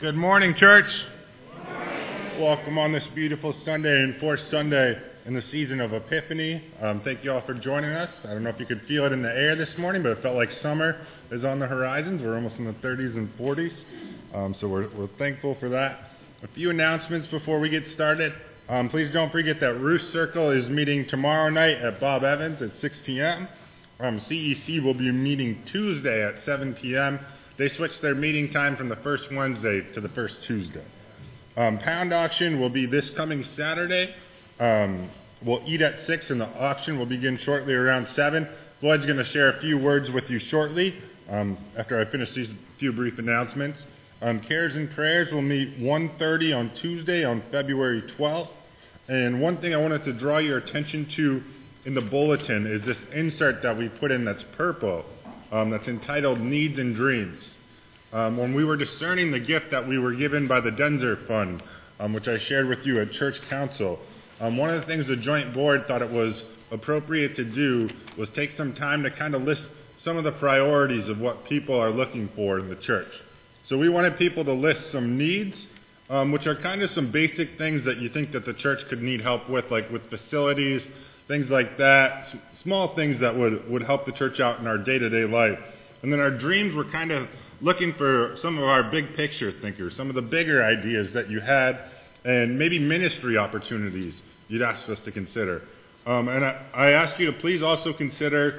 Good morning, church. Good morning. Welcome on this beautiful Sunday and fourth Sunday in the season of Epiphany. Thank you all for joining us. I don't know if you could feel it in the air this morning, but it felt like summer is on the horizons. We're almost in the 30s and 40s, so we're thankful for that. A few announcements before we get started. Please don't forget that Roost Circle is meeting tomorrow night at Bob Evans at 6 p.m. CEC will be meeting Tuesday at 7 p.m. They switched their meeting time from the first Wednesday to the first Tuesday. Pound auction will be this coming Saturday. We'll eat at 6 and the auction will begin shortly around 7. Floyd's going to share a few words with you shortly after I finish these few brief announcements. Cares and Prayers will meet 1:30 on Tuesday on February 12th. And one thing I wanted to draw your attention to in the bulletin is this insert that we put in that's purple. That's entitled Needs and Dreams. When we were discerning the gift that we were given by the Denzer Fund, which I shared with you at Church Council, one of the things the Joint Board thought it was appropriate to do was take some time to kind of list some of the priorities of what people are looking for in the church. So we wanted people to list some needs, which are kind of some basic things that you think that the church could need help with, like with facilities, things like that, small things that would help the church out in our day-to-day life. And then our dreams were kind of looking for some of our big picture thinkers, some of the bigger ideas that you had, and maybe ministry opportunities you'd ask us to consider. And I ask you to please also consider,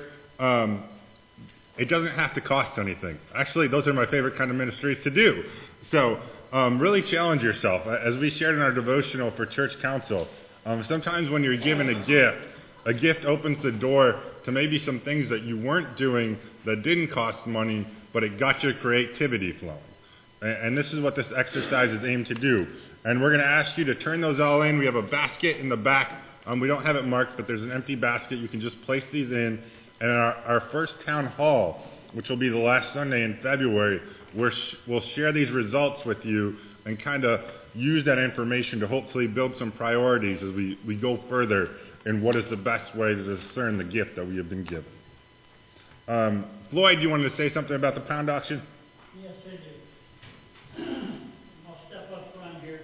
it doesn't have to cost anything. Actually, those are my favorite kind of ministries to do. So really challenge yourself. As we shared in our devotional for Church Council, sometimes when you're given a gift opens the door to maybe some things that you weren't doing that didn't cost money, but it got your creativity flowing. And this is what this exercise is aimed to do. And we're going to ask you to turn those all in. We have a basket in the back. We don't have it marked, but there's an empty basket. You can just place these in. And our first town hall, which will be the last Sunday in February, we'll share these results with you and kind of use that information to hopefully build some priorities as we go further in what is the best way to discern the gift that we have been given. Floyd, you wanted to say something about the pound auction? Yes, I do. I'll step up front here.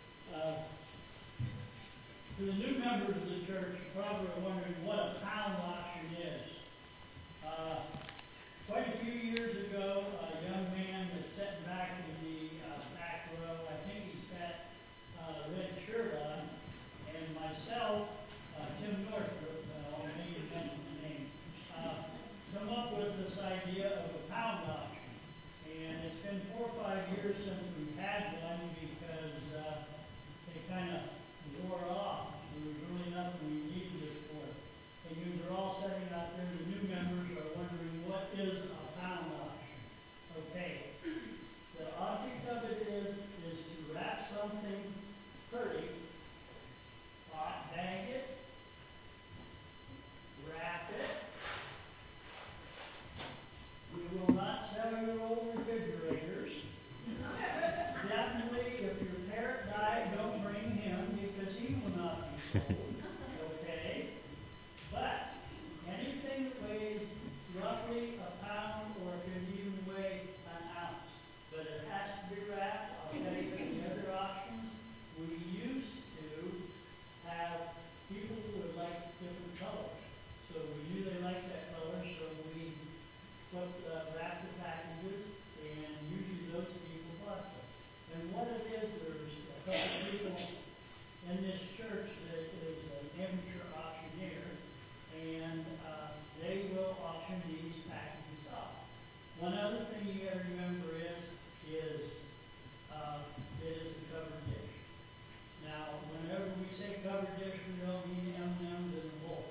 For the new members of the church, you probably are wondering what a pound auction is. Quite a few years ago, a young man that's sitting back in the back row, I think he's got a red shirt on, and myself, Tim Northrup, I'll maybe mention the name, come up with this idea of a pound auction. And it's been 4 or 5 years since we've had one because they kind of wore off. There was really nothing we needed it for. And you are all sitting out there, the new members are wondering, what is a pound auction? Okay. The object of it is to wrap something pretty, bag it, wrap it. We will not sell your old refrigerators. Definitely, if your parrot died, don't bring him because he will not be sold. Okay? But anything that weighs roughly a pound or can even weigh an ounce. But it has to be wrapped. I'll tell you, in the other auctions, we used to have people who would like different colors. So we knew they liked that color, so we wrapped the packages, and usually those people bought them. And what it is, there's a couple of people in this church that is an amateur auctioneer, and they will auction these packages off. One other thing you got to remember is it is a covered dish. Now, whenever we say covered dish, we don't mean M&M's in a bowl.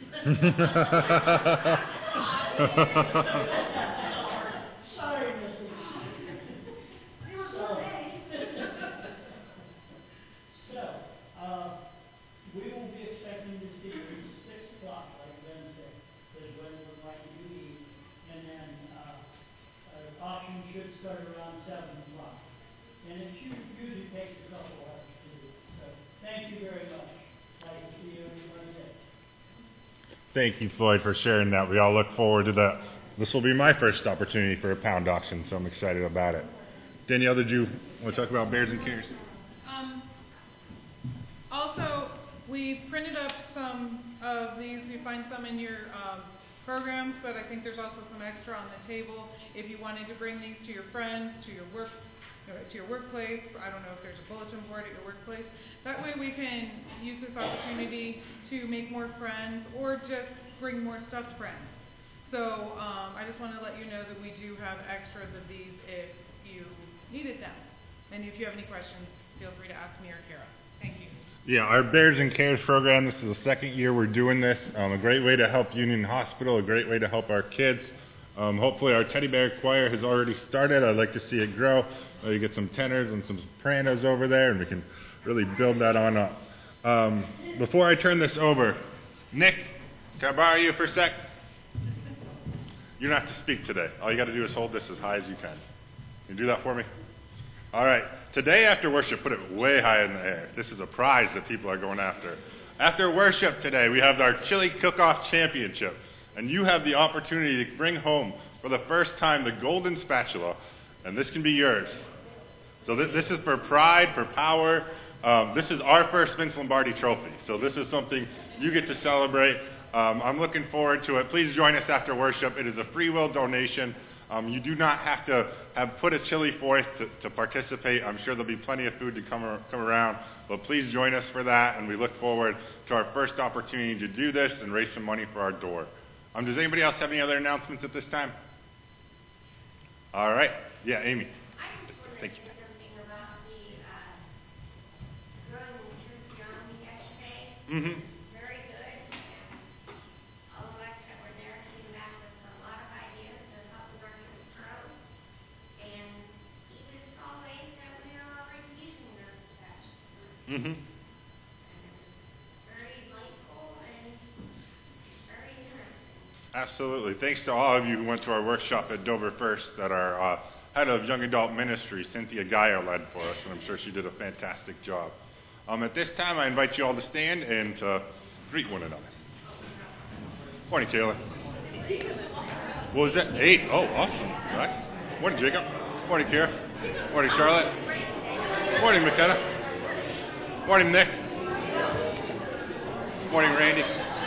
Sorry, Missy. So, we will be expecting to see 6 o'clock, like Wednesday, is when we're going to eat. And then auction should start around 7 o'clock. And it usually takes a couple hours to do. So, thank you very much. Like to see everybody there. Thank you, Floyd, for sharing that. We all look forward to that. This will be my first opportunity for a pound auction, so I'm excited about it. Danielle, did you want to talk about Bears and Cares? Also, we printed up some of these. You find some in your programs, but I think there's also some extra on the table. If you wanted to bring these to your friends, to your workplace, I don't know if there's a bulletin board at your workplace. That way we can use this opportunity to make more friends or just bring more stuffed friends. So I just want to let you know that we do have extras of these if you needed them. And if you have any questions, feel free to ask me or Kara. Thank you. Yeah, our Bears and Cares program, this is the second year we're doing this. A great way to help Union Hospital, a great way to help our kids. Hopefully our teddy bear choir has already started. I'd like to see it grow. You get some tenors and some sopranos over there, and we can really build that on up. Before I turn this over, Nick, can I borrow you for a sec? You don't have to speak today. All you got to do is hold this as high as you can. Can you do that for me? All right. Today after worship, put it way high in the air. This is a prize that people are going after. After worship today, we have our Chili Cook-Off Championship. And you have the opportunity to bring home, for the first time, the golden spatula. And this can be yours. So this is for pride, for power. This is our first Vince Lombardi trophy. So this is something you get to celebrate. I'm looking forward to it. Please join us after worship. It is a free will donation. You do not have to have put a chili forth to participate. I'm sure there'll be plenty of food to come around. But please join us for that, and we look forward to our first opportunity to do this and raise some money for our door. Does anybody else have any other announcements at this time? All right. Yeah, Amy. Thank you. Mm-hmm. Very good. And all of us that were there came back with a lot of ideas to help the workers grow. And even small ways that we are already using those steps. Mm-hmm. Very delightful and very interesting. Absolutely. Thanks to all of you who went to our workshop at Dover First that our head of young adult ministry, Cynthia Geyer, led for us, and I'm sure she did a fantastic job. At this time, I invite you all to stand and to greet one another. Morning, Taylor. What was that? 8. Oh, awesome. All right. Morning, Jacob. Morning, Kara. Morning, Charlotte. Morning, McKenna. Morning, Nick. Morning, Randy.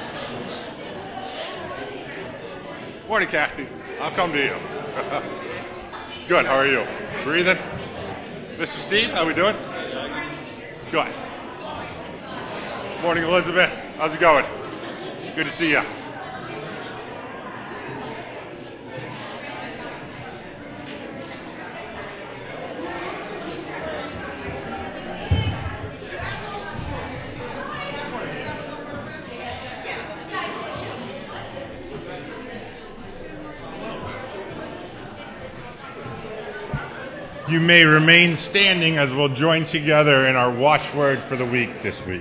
Morning, Kathy. I'll come to you. Good. How are you? Breathing? Mr. Steve, how we doing? Good. Morning, Elizabeth. How's it going? Good to see you. You may remain standing as we'll join together in our watchword for the week this week.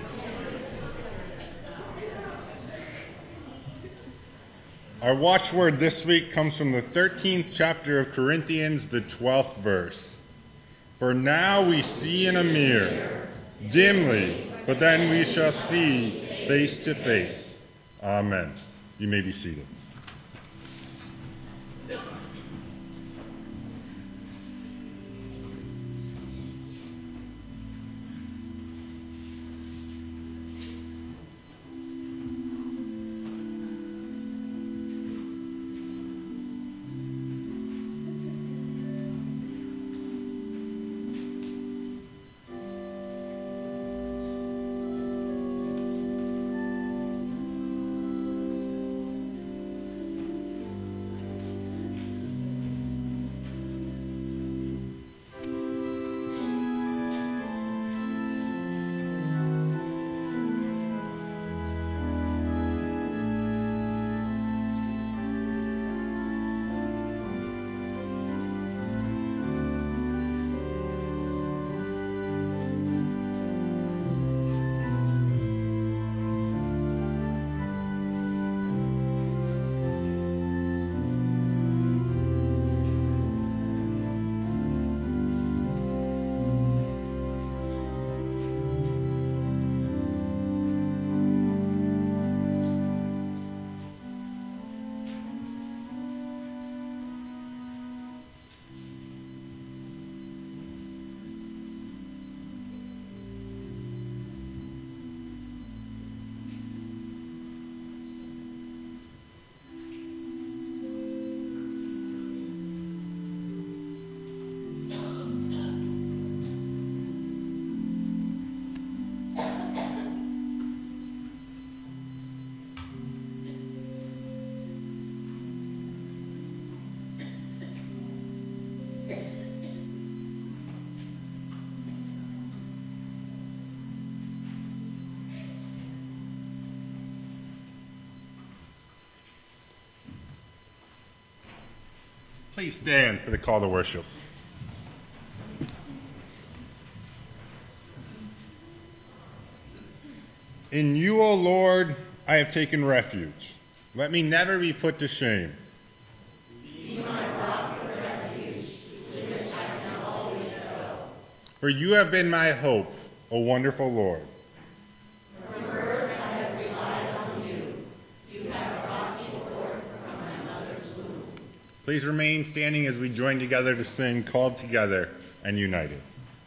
Our watchword this week comes from the 13th chapter of Corinthians, the 12th verse. For now we see in a mirror, dimly, but then we shall see face to face. Amen. You may be seated. Please stand for the call to worship. In you, O Lord, I have taken refuge. Let me never be put to shame. Be my rock of refuge, to which I can always go. For you have been my hope, O wonderful Lord. From birth I have relied on you. You have brought me forth from my mother's womb. Please remain standing as we join together to sing Called Together and United.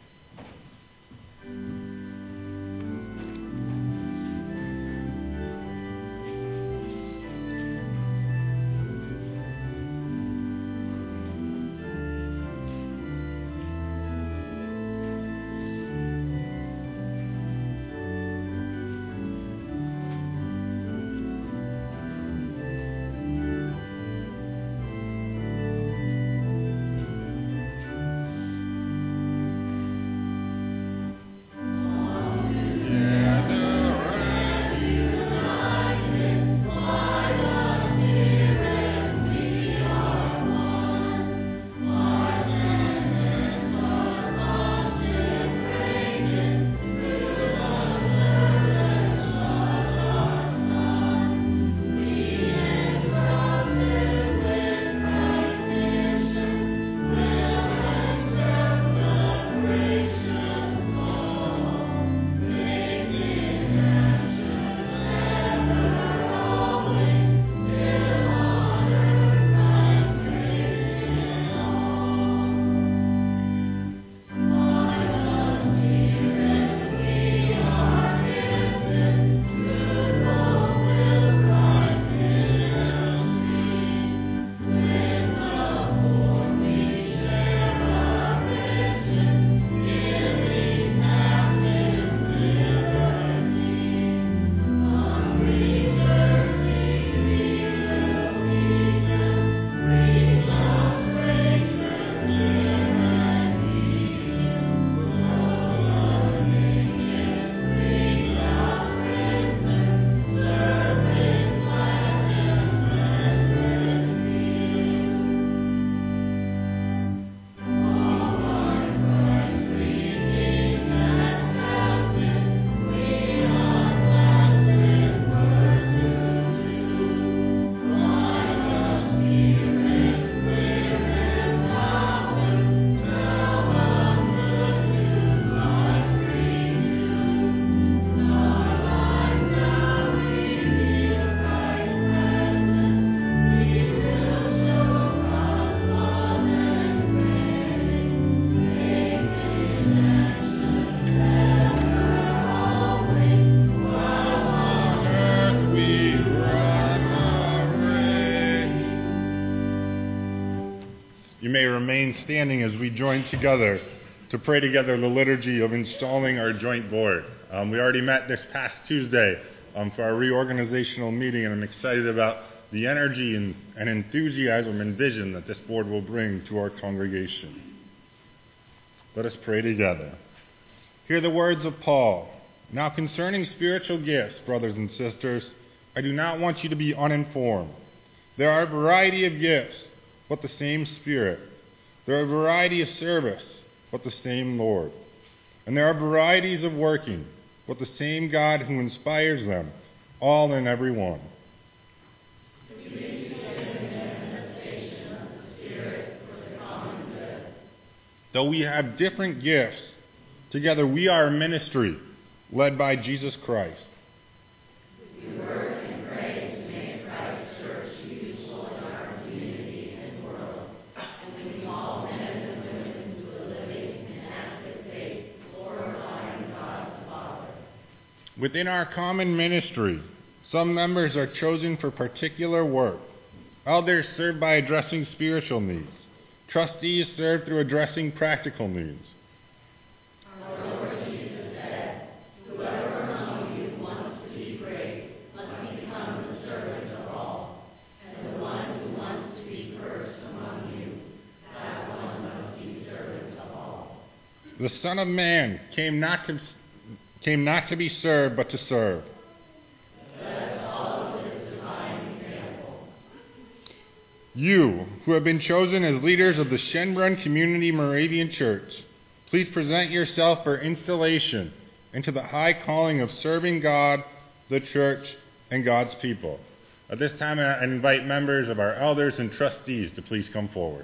You may remain standing as we join together to pray together the liturgy of installing our joint board. We already met this past Tuesday for our reorganizational meeting, and I'm excited about the energy and enthusiasm and vision that this board will bring to our congregation. Let us pray together. Hear the words of Paul. Now concerning spiritual gifts, brothers and sisters, I do not want you to be uninformed. There are a variety of gifts, but the same Spirit. There are a variety of service, but the same Lord. And there are varieties of working, but the same God who inspires them, all and every one. Though we have different gifts, together we are a ministry led by Jesus Christ. We work and pray to make Christ's church useful in our community and world, and we call men and women to a living and active faith, glorifying God the Father. Within our common ministry, some members are chosen for particular work. Others serve by addressing spiritual needs. Trustees serve through addressing practical needs. Our Lord Jesus said, "Whoever among you wants to be great must become the servant of all, and the one who wants to be first among you, that one must be servant of all." The Son of Man came not to be served, but to serve. You, who have been chosen as leaders of the Schönbrunn Community Moravian Church, please present yourself for installation into the high calling of serving God, the church, and God's people. At this time, I invite members of our elders and trustees to please come forward.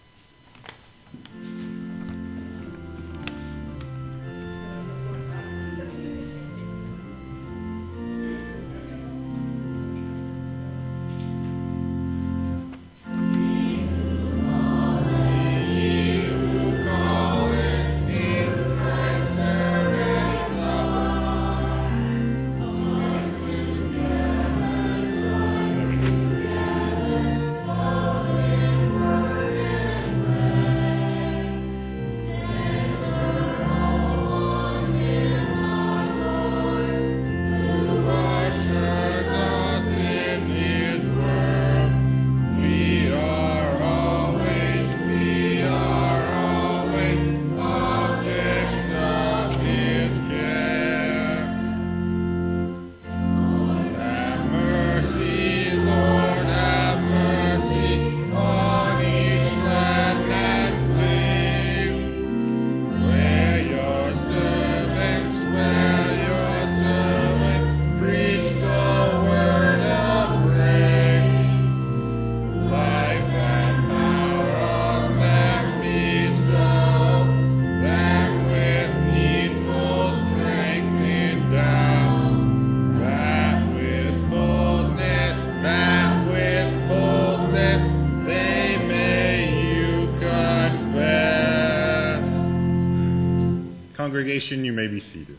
Congregation, you may be seated.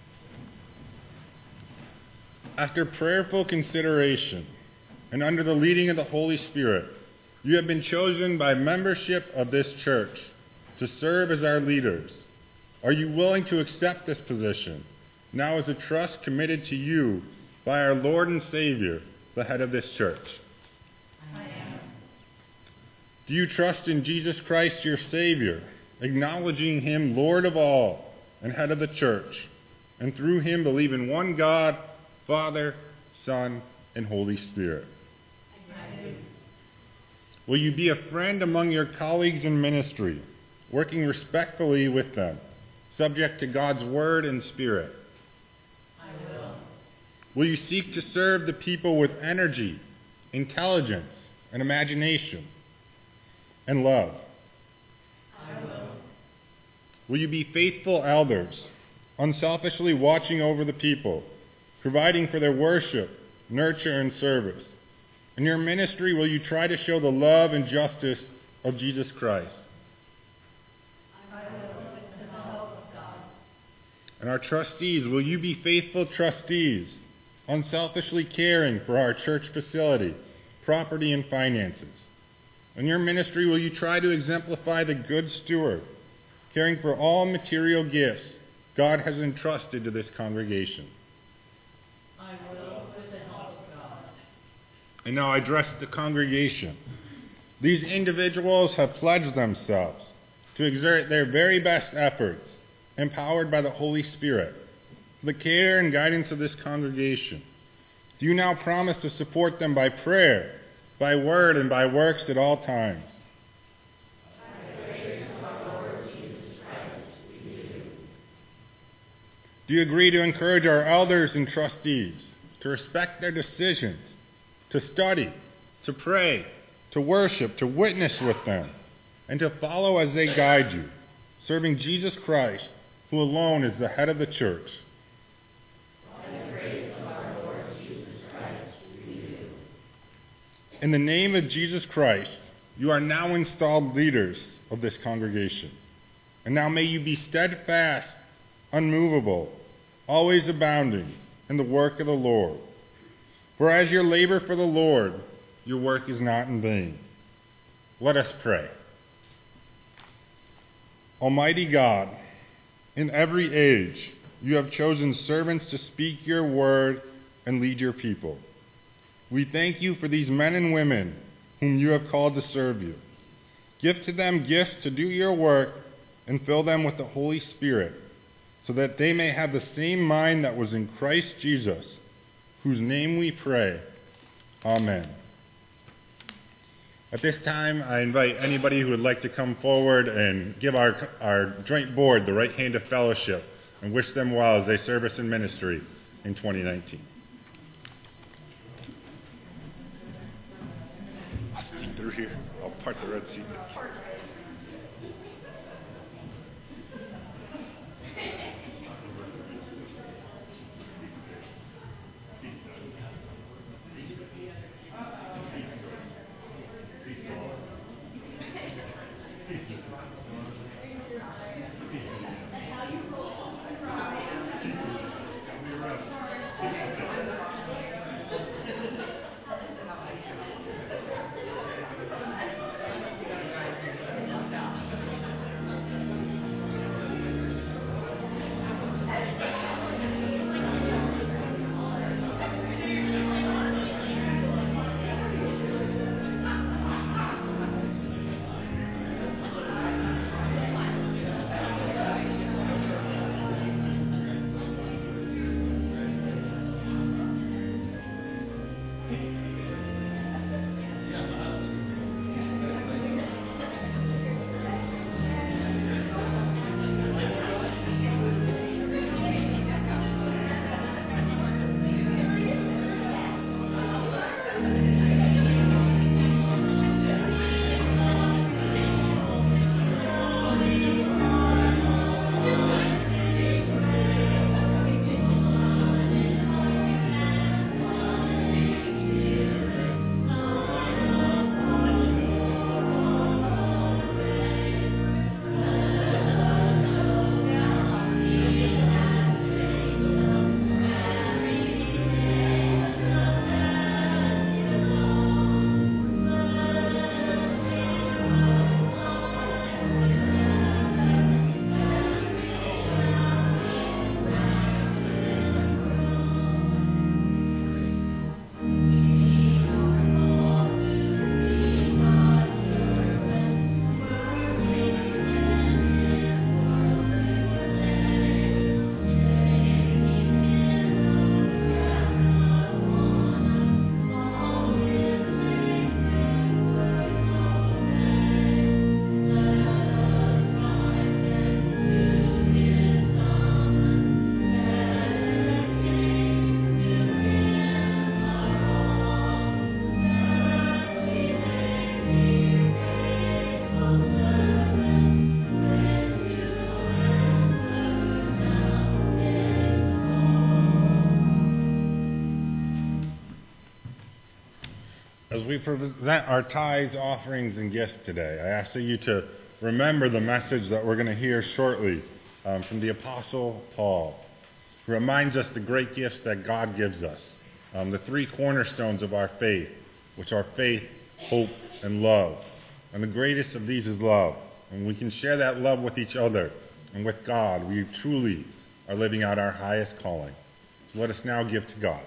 After prayerful consideration and under the leading of the Holy Spirit, you have been chosen by membership of this church to serve as our leaders. Are you willing to accept this position now as a trust committed to you by our Lord and Savior, the head of this church? I am. Do you trust in Jesus Christ, your Savior, acknowledging him Lord of all and head of the church, and through him believe in one God, Father, Son, and Holy Spirit? I do. Will you be a friend among your colleagues in ministry, working respectfully with them, subject to God's word and spirit? I will. Will you seek to serve the people with energy, intelligence, and imagination, and love? I will. Will you be faithful elders, unselfishly watching over the people, providing for their worship, nurture, and service? In your ministry, will you try to show the love and justice of Jesus Christ? I will, with the help of God. And our trustees, will you be faithful trustees, unselfishly caring for our church facility, property, and finances? In your ministry, will you try to exemplify the good steward, caring for all material gifts God has entrusted to this congregation? I will, with the help of God. And now I address the congregation. These individuals have pledged themselves to exert their very best efforts, empowered by the Holy Spirit, for the care and guidance of this congregation. Do you now promise to support them by prayer, by word, and by works at all times? Do you agree to encourage our elders and trustees to respect their decisions, to study, to pray, to worship, to witness with them, and to follow as they guide you, serving Jesus Christ, who alone is the head of the church? By the grace of our Lord Jesus Christ, we do. In the name of Jesus Christ, you are now installed leaders of this congregation. And now may you be steadfast, unmovable, always abounding in the work of the Lord. For as you labor for the Lord, your work is not in vain. Let us pray. Almighty God, in every age you have chosen servants to speak your word and lead your people. We thank you for these men and women whom you have called to serve you. Give to them gifts to do your work and fill them with the Holy Spirit, so that they may have the same mind that was in Christ Jesus, whose name we pray. Amen. At this time, I invite anybody who would like to come forward and give our joint board the right hand of fellowship and wish them well as they serve us in ministry in 2019. I'll sneak through here. I'll part the Red Sea. As we present our tithes, offerings, and gifts today, I ask you to remember the message that we're going to hear shortly from the Apostle Paul, who reminds us the great gifts that God gives us, the three cornerstones of our faith, which are faith, hope, and love. And the greatest of these is love. And we can share that love with each other and with God. We truly are living out our highest calling. So let us now give to God.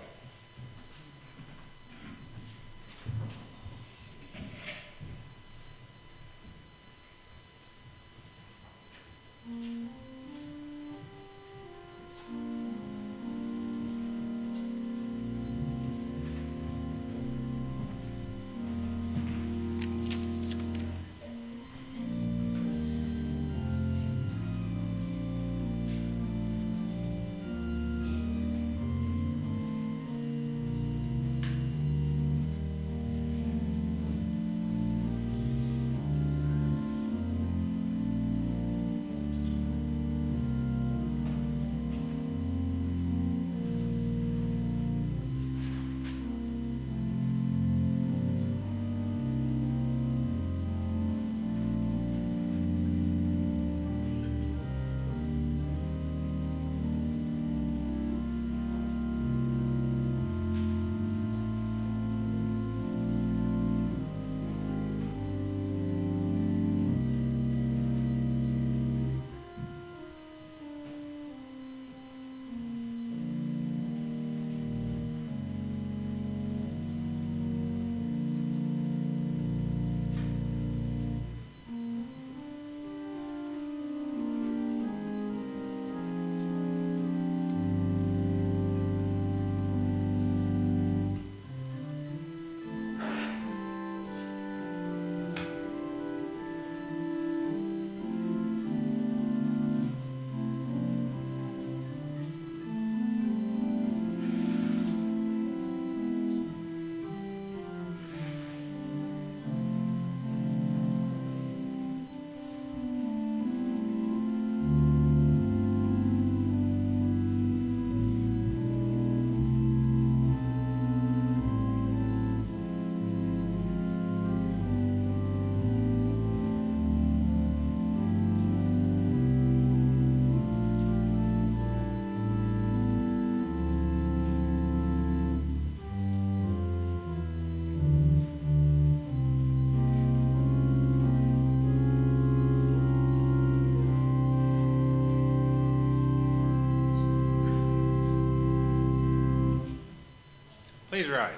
Please rise.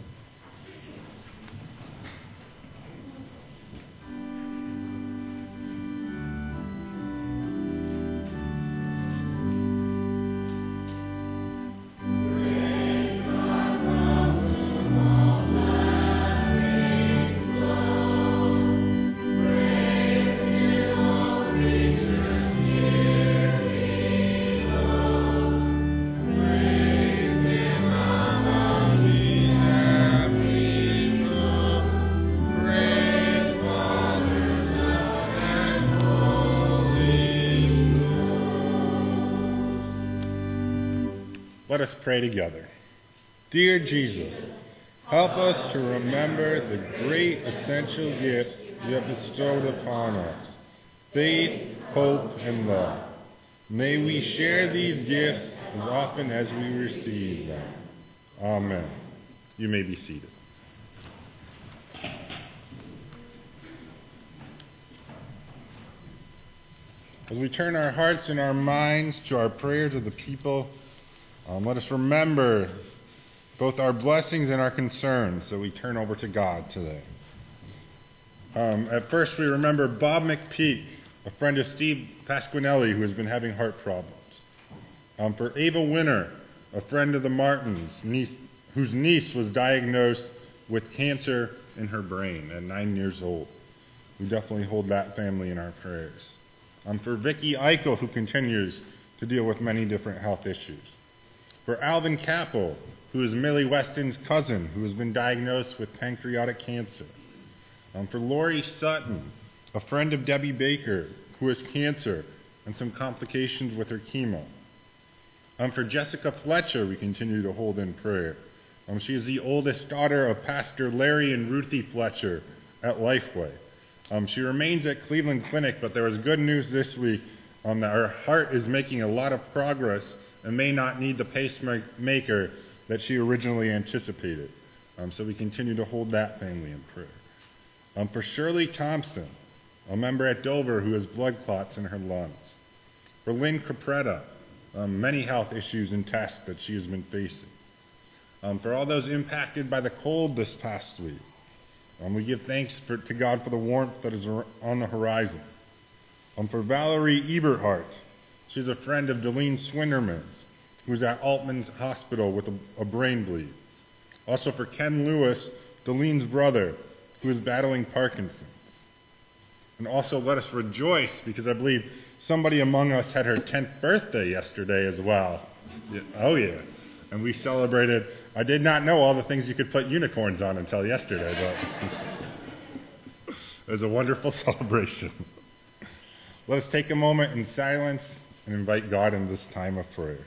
Let us pray together. Dear Jesus, help us to remember the great essential gifts you have bestowed upon us, faith, hope, and love. May we share these gifts as often as we receive them. Amen. You may be seated. As we turn our hearts and our minds to our prayers of the people, let us remember both our blessings and our concerns that we turn over to God today. At first, we remember Bob McPeak, a friend of Steve Pasquinelli, who has been having heart problems. For Ava Winter, a friend of the Martins, whose niece was diagnosed with cancer in her brain at 9 years old. We definitely hold that family in our prayers. For Vicki Eichel, who continues to deal with many different health issues. For Alvin Capel, who is Millie Weston's cousin, who has been diagnosed with pancreatic cancer. For Lori Sutton, a friend of Debbie Baker, who has cancer and some complications with her chemo. For Jessica Fletcher, we continue to hold in prayer. She is the oldest daughter of Pastor Larry and Ruthie Fletcher at Lifeway. She remains at Cleveland Clinic, but there was good news this week that her heart is making a lot of progress and may not need the pacemaker that she originally anticipated. So we continue to hold that family in prayer. For Shirley Thompson, a member at Dover who has blood clots in her lungs. For Lynn Capretta, many health issues and tests that she has been facing. For all those impacted by the cold this past week, we give thanks to God for the warmth that is on the horizon. For Valerie Eberhardt, she's a friend of Delene Swinderman's, who's at Altman's Hospital with a brain bleed. Also for Ken Lewis, Delene's brother, who is battling Parkinson's. And also let us rejoice, because I believe somebody among us had her 10th birthday yesterday as well. Yeah, oh yeah. And we celebrated. I did not know all the things you could put unicorns on until yesterday, but it was a wonderful celebration. Let us take a moment in silence and invite God in this time of prayer.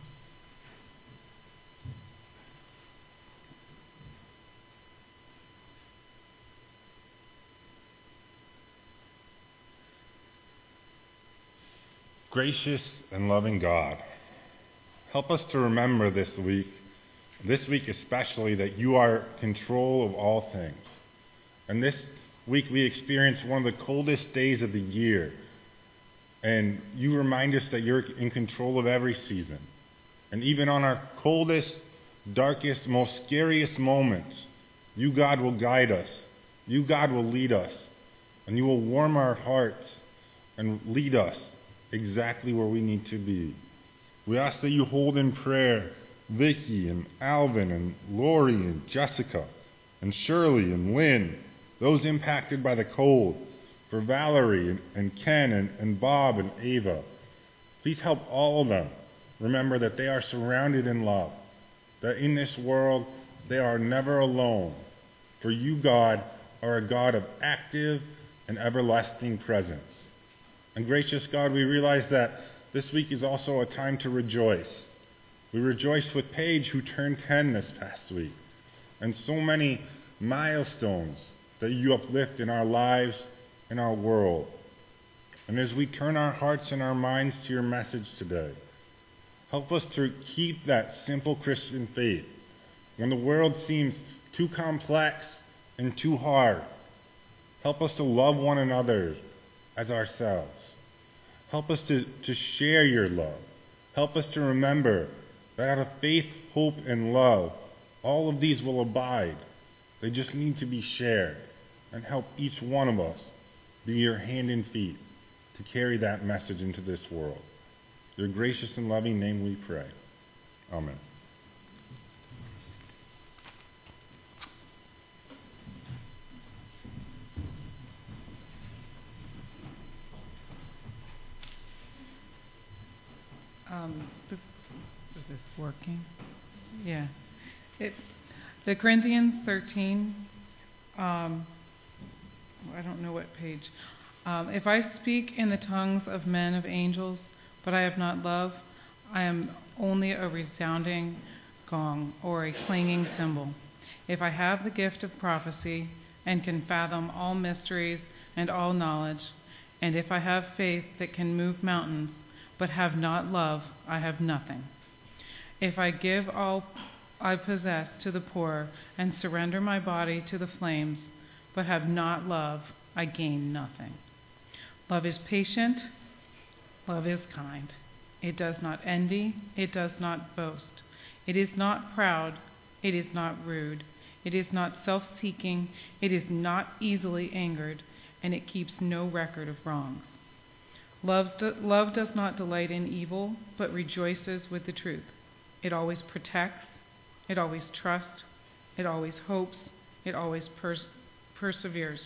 Gracious and loving God, help us to remember this week especially, that you are in control of all things. And this week we experienced one of the coldest days of the year. And you remind us that you're in control of every season. And even on our coldest, darkest, most scariest moments, you, God, will guide us. You, God, will lead us. And you will warm our hearts and lead us exactly where we need to be. We ask that you hold in prayer Vicki and Alvin and Lori and Jessica and Shirley and Lynn, those impacted by the cold. For Valerie and Ken and Bob and Ava. Please help all of them remember that they are surrounded in love, that in this world they are never alone. For you, God, are a God of active and everlasting presence. And gracious God, we realize that this week is also a time to rejoice. We rejoiced with Paige, who turned 10 this past week, and so many milestones that you uplift in our lives, in our world. And as we turn our hearts and our minds to your message today, help us to keep that simple Christian faith when the world seems too complex and too hard. Help us to love one another as ourselves. Help us to share your love. Help us to remember that out of faith, hope, and love, All of these will abide. They just need to be shared and help each one of us be your hand and feet to carry that message into this world. Your gracious and loving name we pray. Amen. Is this working? Yeah. The Corinthians 13, I don't know what page. If I speak in the tongues of men, of angels, but I have not love, I am only a resounding gong or a clanging cymbal. If I have the gift of prophecy and can fathom all mysteries and all knowledge, and if I have faith that can move mountains, but have not love, I have nothing. If I give all I possess to the poor and surrender my body to the flames, but have not love, I gain nothing. Love is patient. Love is kind. It does not envy. It does not boast. It is not proud. It is not rude. It is not self-seeking. It is not easily angered, and it keeps no record of wrongs. Love does not delight in evil, but rejoices with the truth. It always protects. It always trusts. It always hopes. It always perseveres.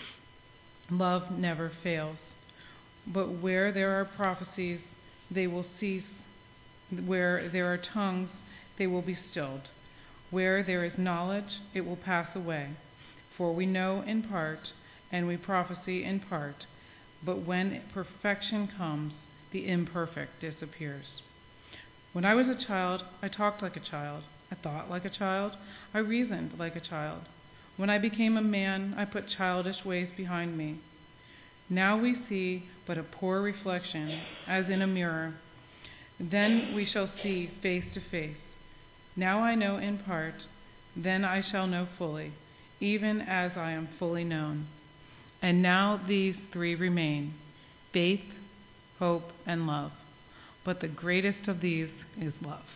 Love never fails. But where there are prophecies, they will cease. Where there are tongues, they will be stilled. Where there is knowledge, it will pass away. For we know in part, and we prophesy in part. But when perfection comes, the imperfect disappears. When I was a child, I talked like a child. I thought like a child. I reasoned like a child. When I became a man, I put childish ways behind me. Now we see but a poor reflection, as in a mirror. Then we shall see face to face. Now I know in part, then I shall know fully, even as I am fully known. And now these three remain: faith, hope, and love. But the greatest of these is love.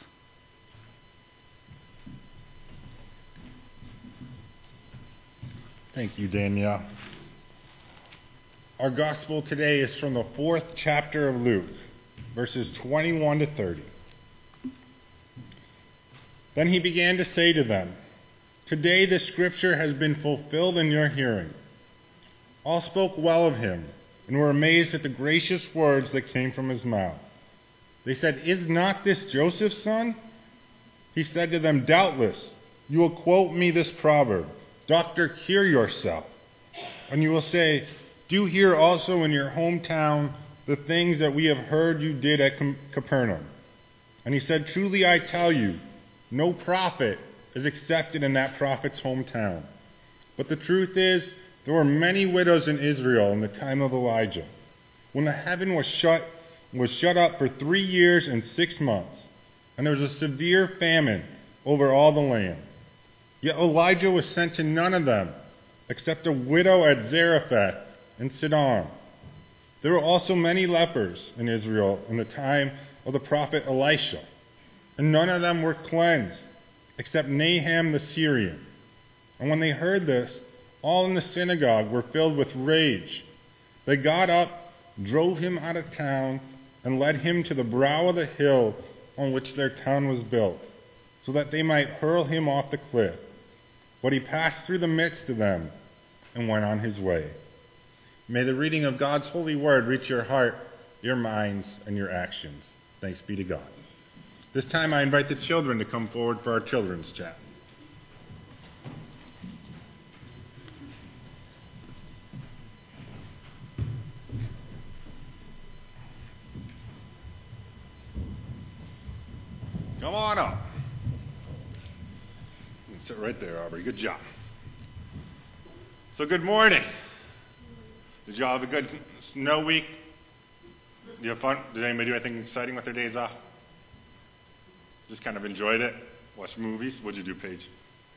Thank you, Danielle. Our gospel today is from the 4th chapter of Luke, verses 21 to 30. Then he began to say to them, "Today the scripture has been fulfilled in your hearing." All spoke well of him and were amazed at the gracious words that came from his mouth. They said, "Is not this Joseph's son?" He said to them, "Doubtless you will quote me this proverb, 'Doctor, cure yourself.' And you will say, 'Do here also in your hometown the things that we have heard you did at Capernaum.' And he said, 'Truly I tell you, no prophet is accepted in that prophet's hometown. But the truth is, there were many widows in Israel in the time of Elijah, when the heaven was shut up for 3 years and 6 months, and there was a severe famine over all the land. Yet Elijah was sent to none of them, except a widow at Zarephath in Sidon. There were also many lepers in Israel in the time of the prophet Elisha, and none of them were cleansed, except Nahum the Syrian. And when they heard this, all in the synagogue were filled with rage. They got up, drove him out of town, and led him to the brow of the hill on which their town was built, so that they might hurl him off the cliff. But he passed through the midst of them and went on his way. May the reading of God's holy word reach your heart, your minds, and your actions. Thanks be to God. This time I invite the children to come forward for our children's chat. Come on up. You can sit right there, Aubrey. Good job. So good morning. Did you all have a good snow week? Did you have fun? Did anybody do anything exciting with their days off? Just kind of enjoyed it? Watched movies? What'd you do, Paige?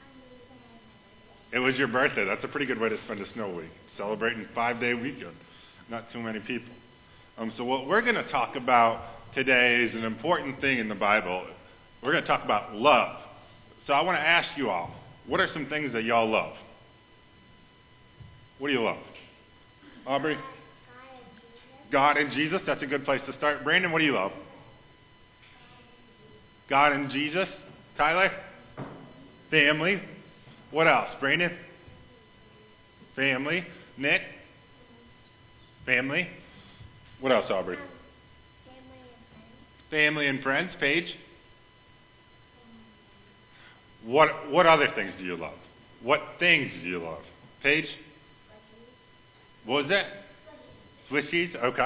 It was your birthday. That's a pretty good way to spend a snow week. Celebrating 5-day weekend. Not too many people. So what we're going to talk about today is an important thing in the Bible. We're going to talk about love. So I want to ask you all, what are some things that y'all love? What do you love? Aubrey? God and Jesus. That's a good place to start. Brandon, what do you love? God and Jesus. Tyler? Family. What else? Brandon? Family. Nick? Family. What else, Aubrey? Family and friends. Paige? What other things do you love? What things do you love? Paige? What was that? Swishies? Okay.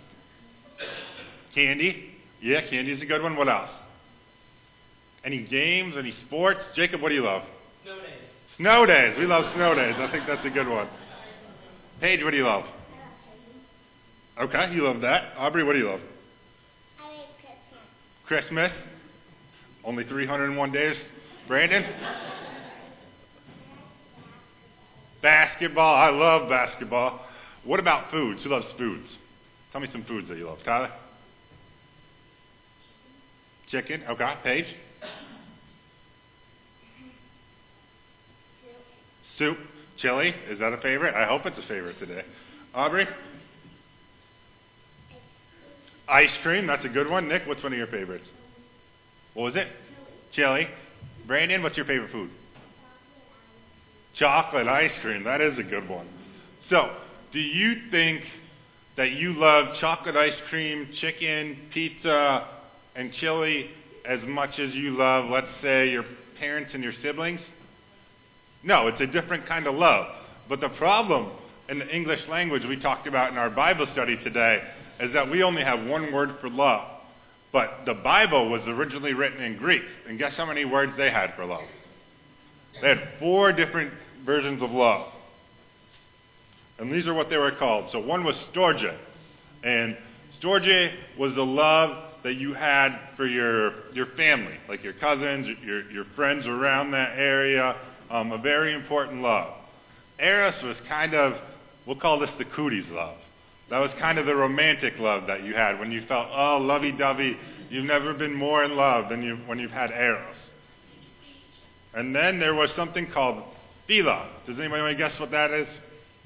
Candy? Yeah, candy's a good one. What else? Any games? Any sports? Jacob, what do you love? Snow days. Snow days. We love snow days. I think that's a good one. Paige, what do you love? Okay, you love that. Aubrey, what do you love? I like Christmas. Christmas. Only 301 days. Brandon? Basketball. I love basketball. What about foods? Who loves foods? Tell me some foods that you love. Tyler? Chicken. Okay. Paige? Soup. Chili. Is that a favorite? I hope it's a favorite today. Aubrey? Ice cream. That's a good one. Nick, what's one of your favorites? What was it? Chili. Brandon, what's your favorite food? Chocolate ice cream. That is a good one. So, do you think that you love chocolate ice cream, chicken, pizza, and chili as much as you love, let's say, your parents and your siblings? No, it's a different kind of love. But the problem in the English language we talked about in our Bible study today is that we only have one word for love. But the Bible was originally written in Greek. And guess how many words they had for love? They had 4 different versions of love. And these are what they were called. So one was storge. And storge was the love that you had for your family, like your cousins, your friends around that area, a very important love. Eros was kind of, we'll call this the cooties love. That was kind of the romantic love that you had when you felt, oh, lovey-dovey. You've never been more in love than when you've had Eros. And then there was something called philia. Does anybody want to guess what that is?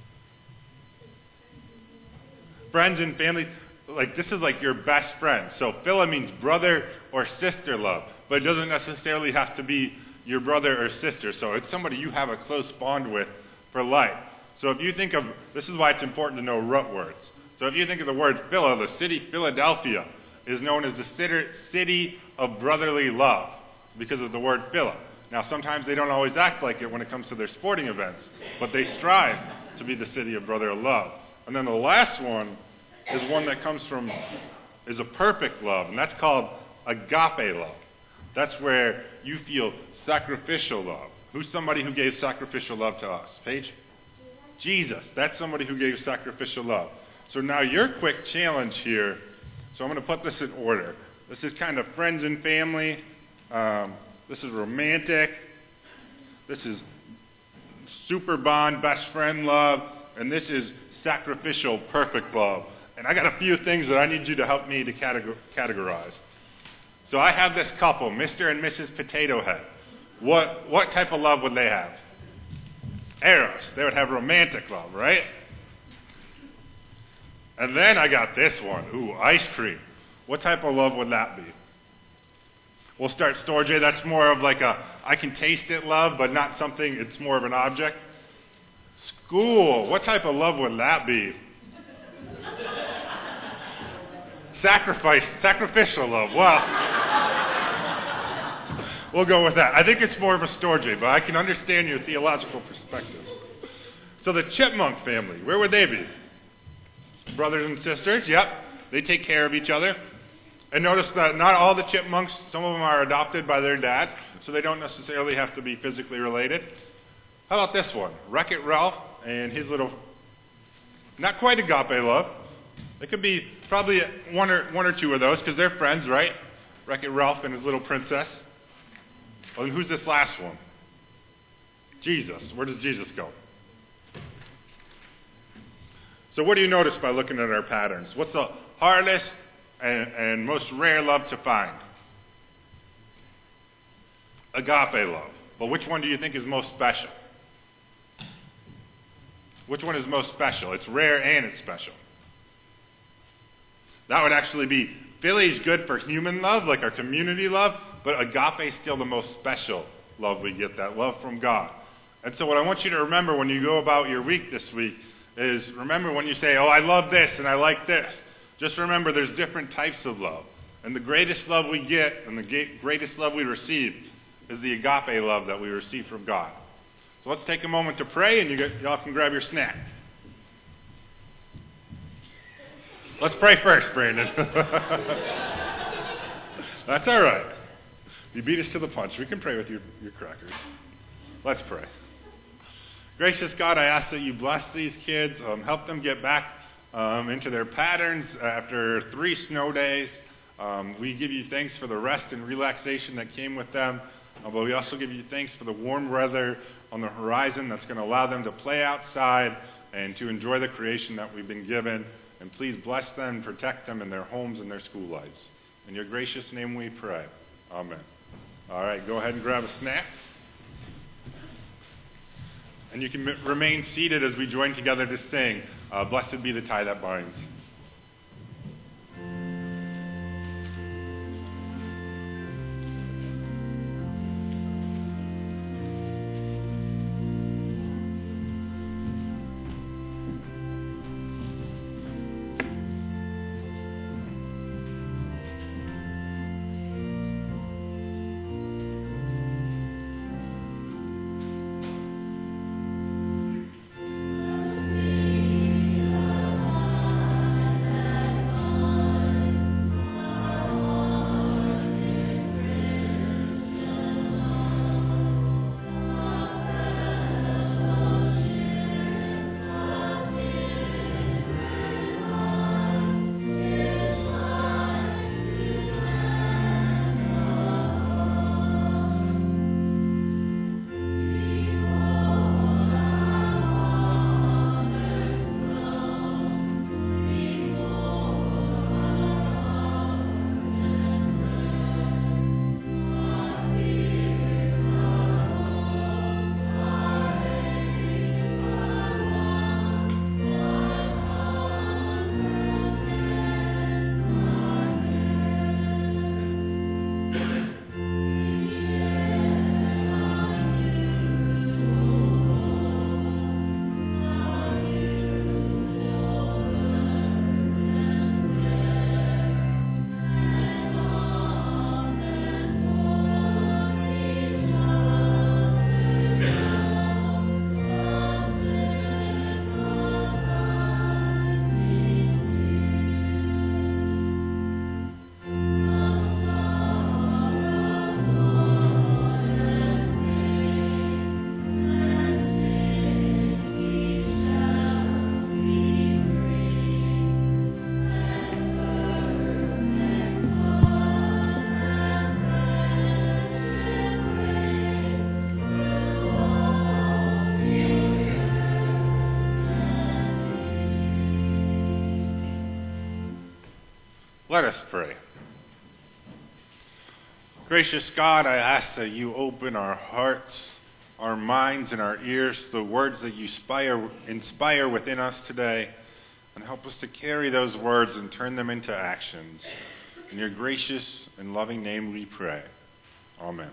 Friends and family. Like, this is like your best friend. So philia means brother or sister love. But it doesn't necessarily have to be your brother or sister. So it's somebody you have a close bond with for life. So if you think of, this is why it's important to know root words. So if you think of the word philia, the city Philadelphia is known as the city of brotherly love because of the word philia. Now sometimes they don't always act like it when it comes to their sporting events, but they strive to be the city of brotherly love. And then the last one is one that is a perfect love, and that's called agape love. That's where you feel sacrificial love. Who's somebody who gave sacrificial love to us? Paige? Jesus. That's somebody who gave sacrificial love. So now your quick challenge here, so I'm going to put this in order. This is kind of friends and family. This is romantic. This is super bond, best friend love. And this is sacrificial, perfect love. And I got a few things that I need you to help me to categorize. So I have this couple, Mr. and Mrs. Potato Head. What type of love would they have? Eros. They would have romantic love, right? And then I got this one. Ooh, ice cream. What type of love would that be? We'll start storge. That's more of like a, I can taste it love, but not something, it's more of an object. School. What type of love would that be? Sacrificial love. Well, we'll go with that. I think it's more of a storge, but I can understand your theological perspective. So the chipmunk family, where would they be? Brothers and sisters, yep. They take care of each other. And notice that not all the chipmunks, some of them are adopted by their dad, so they don't necessarily have to be physically related. How about this one? Wreck-It Ralph and his little, not quite agape love. It could be probably one or two of those, because they're friends, right? Wreck-It Ralph and his little princess. Well, then who's this last one? Jesus. Where does Jesus go? So what do you notice by looking at our patterns? What's the hardest and most rare love to find? agape love. But which one do you think is most special? Which one is most special? It's rare and it's special. That would actually be, philia is good for human love, like our community love, but agape is still the most special love we get, that love from God. And so what I want you to remember when you go about your week this week is, remember when you say, oh, I love this and I like this, just remember there's different types of love. And the greatest love we get and the greatest love we receive is the agape love that we receive from God. So let's take a moment to pray, and y'all can grab your snack. Let's pray first, Brandon. That's all right. You beat us to the punch. We can pray with your crackers. Let's pray. Gracious God, I ask that you bless these kids, help them get back into their patterns after 3 snow days. We give you thanks for the rest and relaxation that came with them, but we also give you thanks for the warm weather on the horizon that's going to allow them to play outside and to enjoy the creation that we've been given. And please bless them, protect them in their homes and their school lives. In your gracious name we pray. Amen. All right, go ahead and grab a snack. And you can remain seated as we join together to sing, Blessed Be the Tie That Binds. Let us pray. Gracious God, I ask that you open our hearts, our minds, and our ears to the words that you inspire within us today, and help us to carry those words and turn them into actions. In your gracious and loving name we pray. Amen.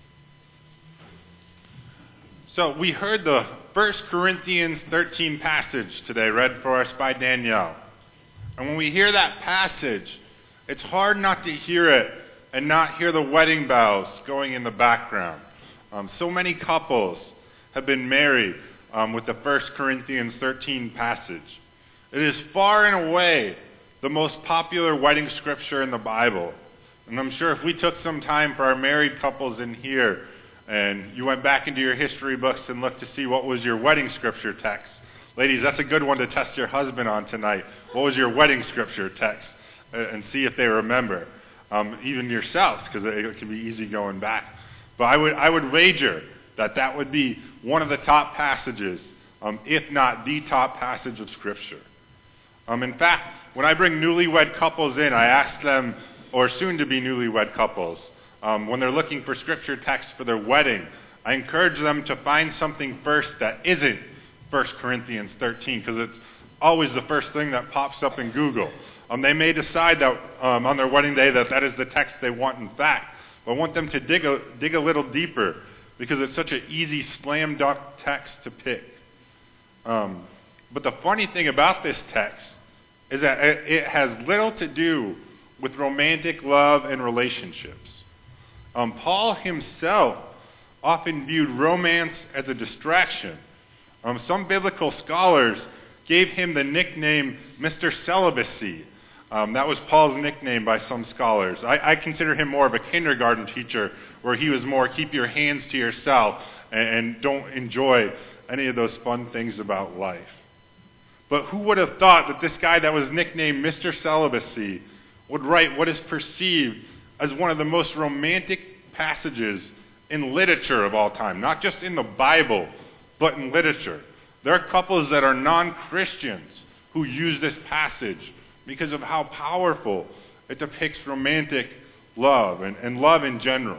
So we heard the 1 Corinthians 13 passage today read for us by Danielle. And when we hear that passage, it's hard not to hear it and not hear the wedding bells going in the background. So many couples have been married with the 1 Corinthians 13 passage. It is far and away the most popular wedding scripture in the Bible. And I'm sure if we took some time for our married couples in here and you went back into your history books and looked to see what was your wedding scripture text. Ladies, that's a good one to test your husband on tonight. What was your wedding scripture text? And see if they remember. Even yourselves, because it can be easy going back. But I would wager that would be one of the top passages, if not the top passage of Scripture. In fact, when I bring newlywed couples in, I ask them, or soon-to-be newlywed couples, when they're looking for scripture texts for their wedding, I encourage them to find something first that isn't 1 Corinthians 13, because it's always the first thing that pops up in Google. They may decide that on their wedding day that is the text they want in fact, but I want them to dig a little deeper, because it's such an easy slam dunk text to pick. But the funny thing about this text is that it has little to do with romantic love and relationships. Paul himself often viewed romance as a distraction. Some biblical scholars gave him the nickname Mr. Celibacy. That was Paul's nickname by some scholars. I consider him more of a kindergarten teacher, where he was more keep your hands to yourself and don't enjoy any of those fun things about life. But who would have thought that this guy that was nicknamed Mr. Celibacy would write what is perceived as one of the most romantic passages in literature of all time, not just in the Bible, but in literature. There are couples that are non-Christians who use this passage because of how powerful it depicts romantic love and love in general.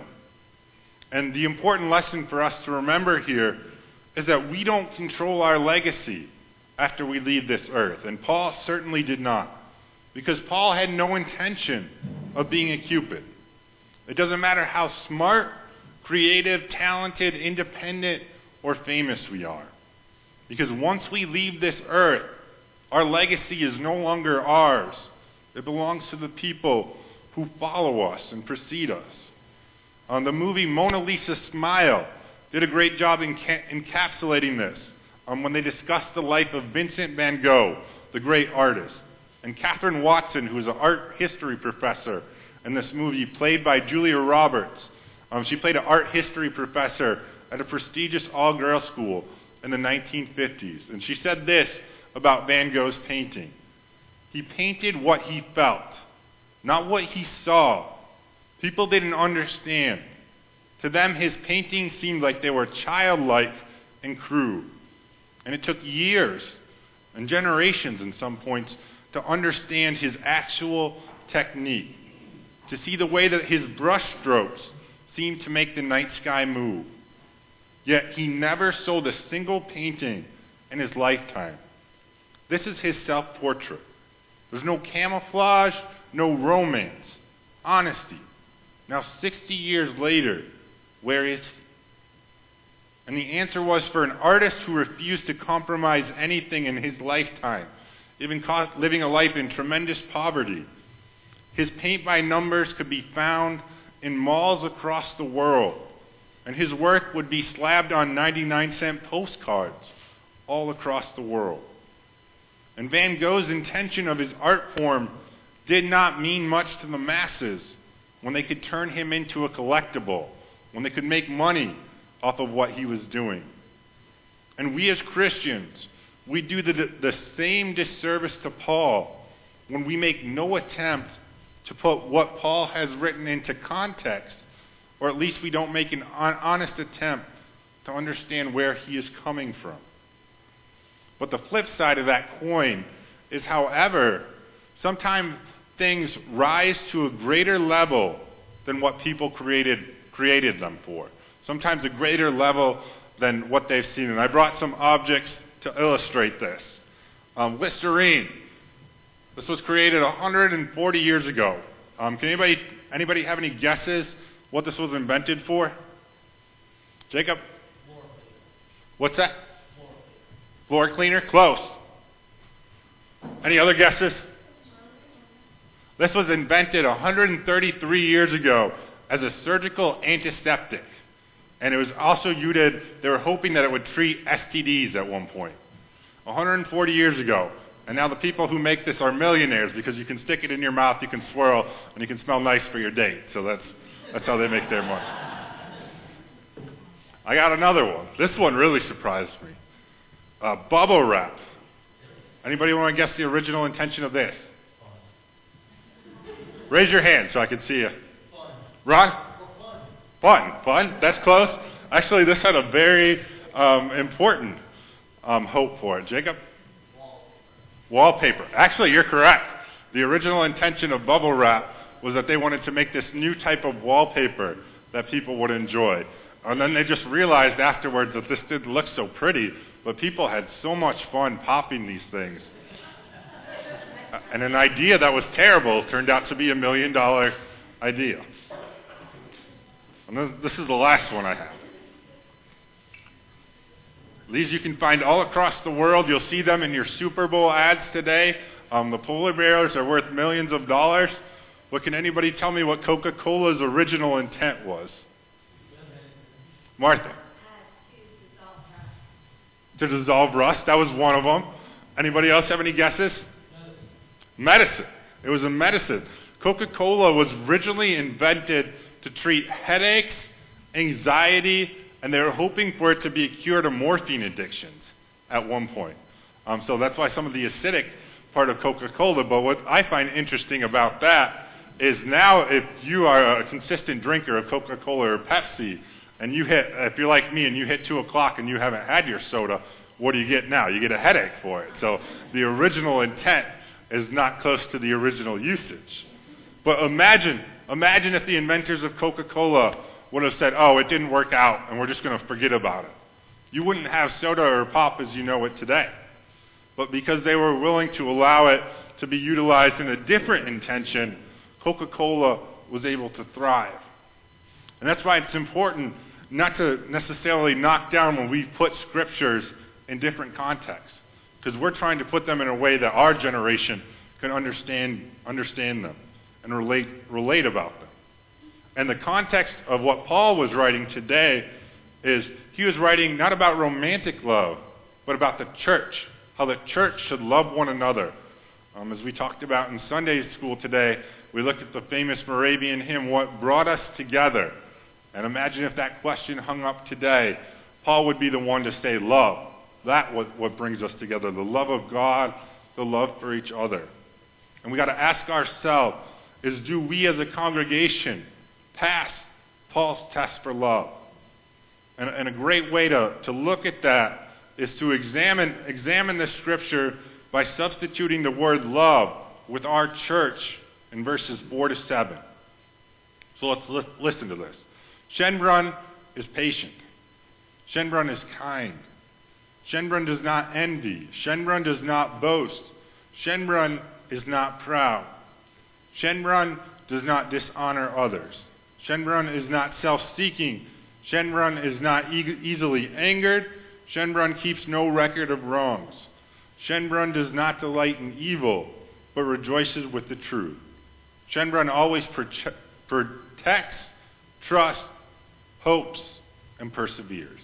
And the important lesson for us to remember here is that we don't control our legacy after we leave this earth. And Paul certainly did not, because Paul had no intention of being a Cupid. It doesn't matter how smart, creative, talented, independent, or famous we are. Because once we leave this earth, our legacy is no longer ours. It belongs to the people who follow us and precede us. The movie Mona Lisa Smile did a great job encapsulating this when they discussed the life of Vincent van Gogh, the great artist. And Catherine Watson, who was an art history professor in this movie, played by Julia Roberts. She played an art history professor at a prestigious all-girls school in the 1950s. And she said this about Van Gogh's painting. He painted what he felt, not what he saw. People didn't understand. To them, his paintings seemed like they were childlike and crude. And it took years and generations in some points to understand his actual technique, to see the way that his brush strokes seemed to make the night sky move. Yet he never sold a single painting in his lifetime. This is his self-portrait. There's no camouflage, no romance, honesty. Now 60 years later, where is he? And the answer was, for an artist who refused to compromise anything in his lifetime, even living a life in tremendous poverty, his paint by numbers could be found in malls across the world, and his work would be slabbed on 99-cent postcards all across the world. And Van Gogh's intention of his art form did not mean much to the masses when they could turn him into a collectible, when they could make money off of what he was doing. And we as Christians, we do the same disservice to Paul when we make no attempt to put what Paul has written into context, or at least we don't make an honest attempt to understand where he is coming from. But the flip side of that coin is, however, sometimes things rise to a greater level than what people created them for. Sometimes a greater level than what they've seen. And I brought some objects to illustrate this. Listerine. This was created 140 years ago. Can anybody have any guesses what this was invented for? Jacob? What's that? Floor cleaner? Close. Any other guesses? This was invented 133 years ago as a surgical antiseptic. And it was also used, they were hoping that it would treat STDs at one point. 140 years ago. And now the people who make this are millionaires, because you can stick it in your mouth, you can swirl, and you can smell nice for your date. So that's how they make their money. I got another one. This one really surprised me. Bubble wrap. Anybody want to guess the original intention of this? Raise your hand so I can see you. Ron? Fun. That's close. Actually, this had a very important hope for it. Jacob? Wallpaper. Actually, you're correct. The original intention of bubble wrap was that they wanted to make this new type of wallpaper that people would enjoy. And then they just realized afterwards that this didn't look so pretty, but people had so much fun popping these things. And an idea that was terrible turned out to be $1 million idea. And this is the last one I have. These you can find all across the world. You'll see them in your Super Bowl ads today. The polar bears are worth millions of dollars. But can anybody tell me what Coca-Cola's original intent was? Martha? To dissolve rust. That was one of them. Anybody else have any guesses? Medicine. It was a medicine. Coca-Cola was originally invented to treat headaches, anxiety, and they were hoping for it to be a cure to morphine addictions at one point. So that's why some of the acidic part of Coca-Cola. But what I find interesting about that is now if you are a consistent drinker of Coca-Cola or Pepsi, and if you're like me and you hit 2 o'clock and you haven't had your soda, what do you get now? You get a headache for it. So the original intent is not close to the original usage. But imagine if the inventors of Coca-Cola would have said, oh, it didn't work out and we're just going to forget about it. You wouldn't have soda or pop as you know it today. But because they were willing to allow it to be utilized in a different intention, Coca-Cola was able to thrive. And that's why it's important not to necessarily knock down when we put scriptures in different contexts. Because we're trying to put them in a way that our generation can understand them and relate about them. And the context of what Paul was writing today is he was writing not about romantic love, but about the church, how the church should love one another. As we talked about in Sunday school today, we looked at the famous Moravian hymn, What Brought Us Together? And imagine if that question hung up today, Paul would be the one to say love. That's what brings us together, the love of God, the love for each other. And we got to ask ourselves, do we as a congregation pass Paul's test for love? And a great way to look at that is to examine the scripture by substituting the word love with our church in verses 4 to 7. So let's listen to this. Shenbrun is patient. Shenbrun is kind. Shenbrun does not envy. Shenbrun does not boast. Shenbrun is not proud. Shenbrun does not dishonor others. Shenbrun is not self-seeking. Shenbrun is not easily angered. Shenbrun keeps no record of wrongs. Shenbrun does not delight in evil, but rejoices with the truth. Shenbrun always protects, trusts, hopes, and perseveres.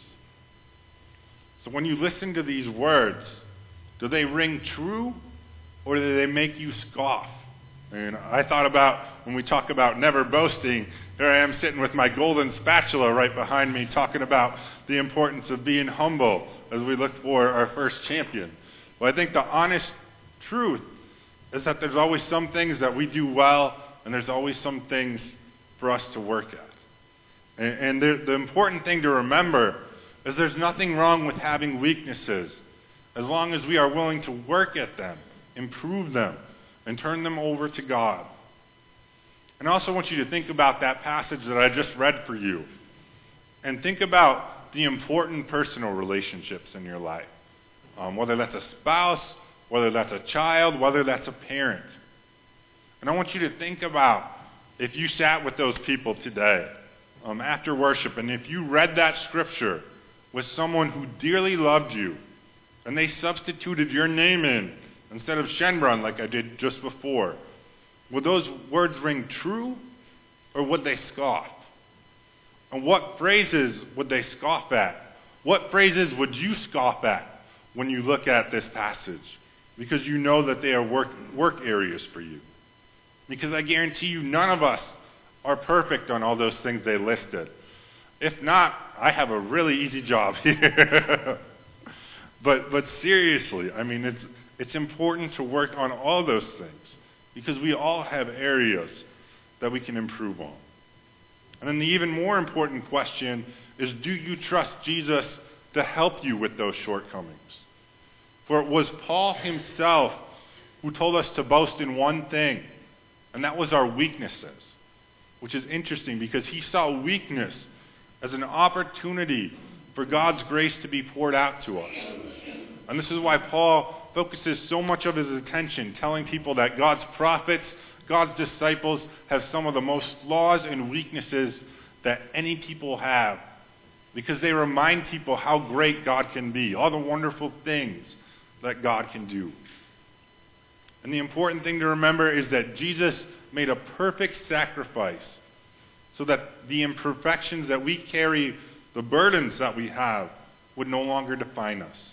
So when you listen to these words, do they ring true, or do they make you scoff? And I thought about, when we talk about never boasting, here I am sitting with my golden spatula right behind me talking about the importance of being humble as we look for our first champion. Well, I think the honest truth is that there's always some things that we do well, and there's always some things for us to work at. And the important thing to remember is there's nothing wrong with having weaknesses as long as we are willing to work at them, improve them, and turn them over to God. And I also want you to think about that passage that I just read for you. And think about the important personal relationships in your life. Whether that's a spouse, whether that's a child, whether that's a parent. And I want you to think about if you sat with those people today after worship, and if you read that scripture with someone who dearly loved you, and they substituted your name in instead of Shenbrun like I did just before, would those words ring true, or would they scoff? And what phrases would they scoff at? What phrases would you scoff at when you look at this passage? Because you know that they are work areas for you. Because I guarantee you none of us are perfect on all those things they listed. If not, I have a really easy job here. But seriously, I mean, it's important to work on all those things because we all have areas that we can improve on. And then the even more important question is, do you trust Jesus to help you with those shortcomings? For it was Paul himself who told us to boast in one thing, And that was our weaknesses, which is interesting because he saw weakness as an opportunity for God's grace to be poured out to us. And this is why Paul focuses so much of his attention telling people that God's prophets, God's disciples have some of the most flaws and weaknesses that any people have, because they remind people how great God can be, all the wonderful things that God can do. And the important thing to remember is that Jesus made a perfect sacrifice so that the imperfections that we carry, the burdens that we have, would no longer define us.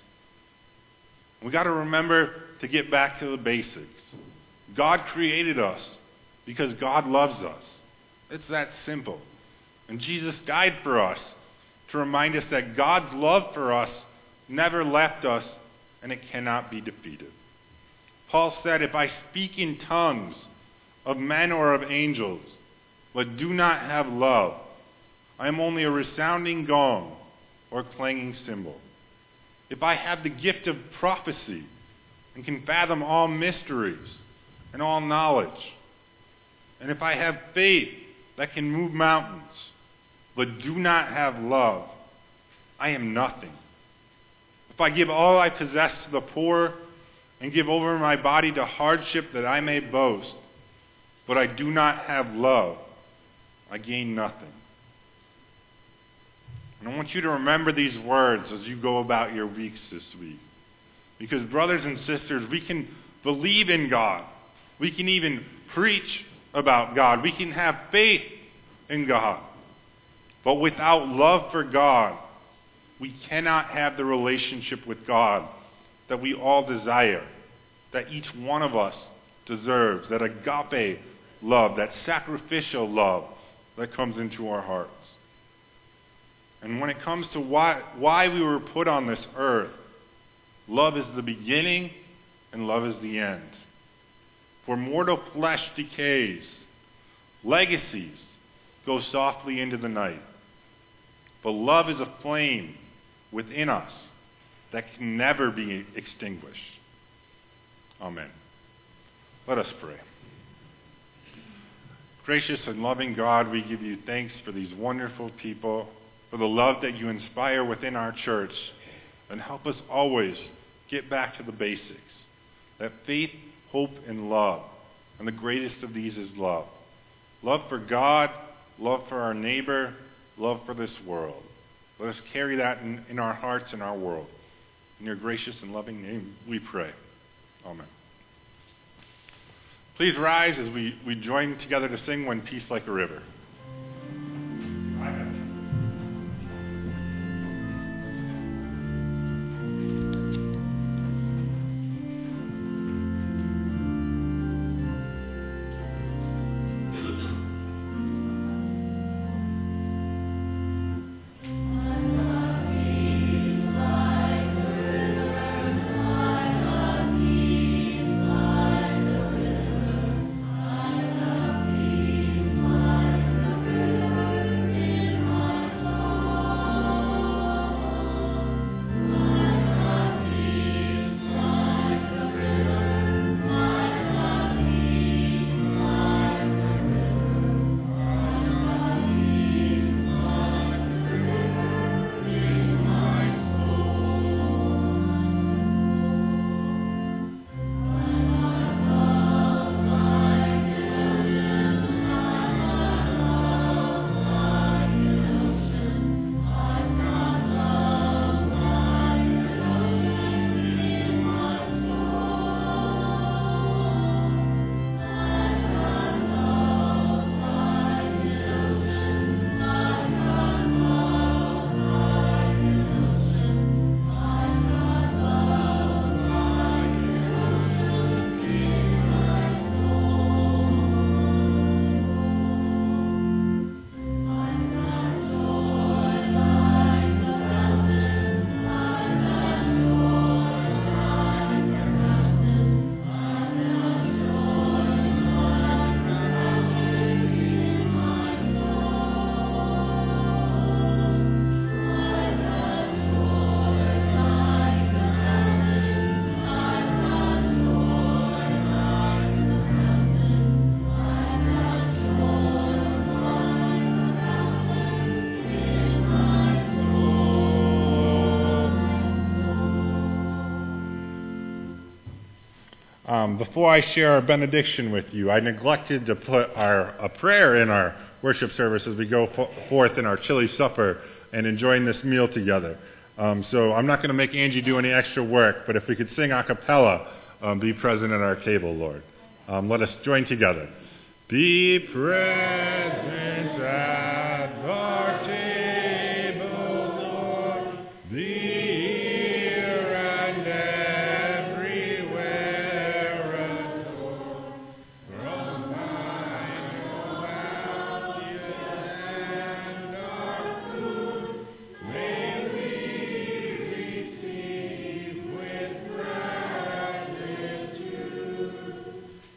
We got to remember to get back to the basics. God created us because God loves us. It's that simple. And Jesus died for us to remind us that God's love for us never left us and it cannot be defeated. Paul said, if I speak in tongues of men or of angels, but do not have love, I am only a resounding gong or clanging cymbal. If I have the gift of prophecy and can fathom all mysteries and all knowledge, and if I have faith that can move mountains, but do not have love, I am nothing. If I give all I possess to the poor and give over my body to hardship that I may boast, but I do not have love, I gain nothing. And I want you to remember these words as you go about your weeks this week. Because brothers and sisters, we can believe in God. We can even preach about God. We can have faith in God. But without love for God, we cannot have the relationship with God that we all desire, that each one of us deserves, that agape love, that sacrificial love that comes into our hearts. And when it comes to why we were put on this earth, love is the beginning and love is the end. For mortal flesh decays, legacies go softly into the night. But love is a flame within us that can never be extinguished. Amen. Let us pray. Gracious and loving God, we give you thanks for these wonderful people, for the love that you inspire within our church, and help us always get back to the basics. That faith, hope, and love, and the greatest of these is love. Love for God, love for our neighbor, love for this world. Let us carry that in our hearts and our world. In your gracious and loving name, we pray. Amen. Please rise as we join together to sing When Peace Like a River. Like Before I share our benediction with you, I neglected to put a prayer in our worship service as we go forth in our chili supper and enjoying this meal together. So I'm not going to make Angie do any extra work, but if we could sing a cappella, be present at our table, Lord. Let us join together. Be present at our table, Lord. Be here and everywhere adored. From thine and our food, may we receive with gratitude.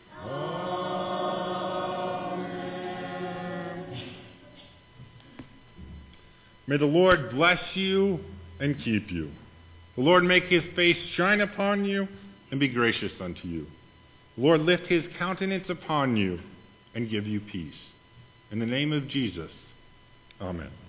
May the Lord bless you and keep you. The Lord make his face shine upon you and be gracious unto you. The Lord lift his countenance upon you and give you peace. In the name of Jesus, amen.